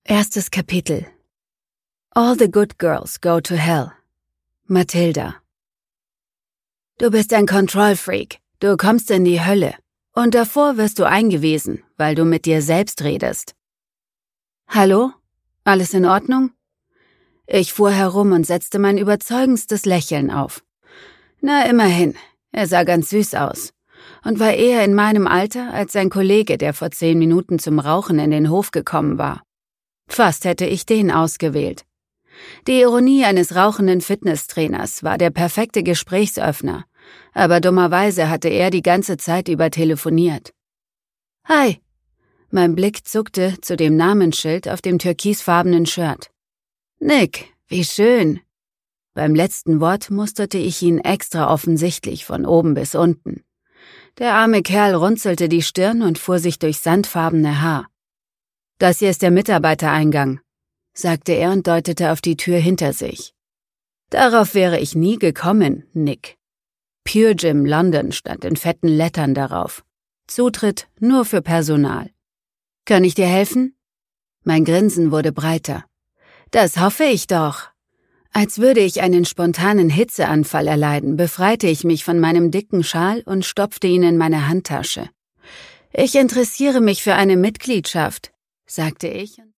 Erstes Kapitel. All the good girls go to hell. Mathilda. Du bist ein Control-Freak. Du kommst in die Hölle. Und davor wirst du eingewiesen, weil du mit dir selbst redest. Hallo? Alles in Ordnung? Ich fuhr herum und setzte mein überzeugendstes Lächeln auf. Na, immerhin. Er sah ganz süß aus. Und war eher in meinem Alter als sein Kollege, der vor 10 Minuten zum Rauchen in den Hof gekommen war. Fast hätte ich den ausgewählt. Die Ironie eines rauchenden Fitnesstrainers war der perfekte Gesprächsöffner, aber dummerweise hatte er die ganze Zeit über telefoniert. »Hi!« Mein Blick zuckte zu dem Namensschild auf dem türkisfarbenen Shirt. »Nick, wie schön!« Beim letzten Wort musterte ich ihn extra offensichtlich von oben bis unten. Der arme Kerl runzelte die Stirn und fuhr sich durchs sandfarbene Haar. »Das hier ist der Mitarbeitereingang«, sagte er und deutete auf die Tür hinter sich. »Darauf wäre ich nie gekommen, Nick.« Pure Gym London stand in fetten Lettern darauf. Zutritt nur für Personal. »Kann ich dir helfen?« Mein Grinsen wurde breiter. »Das hoffe ich doch.« Als würde ich einen spontanen Hitzeanfall erleiden, befreite ich mich von meinem dicken Schal und stopfte ihn in meine Handtasche. »Ich interessiere mich für eine Mitgliedschaft«, sagte ich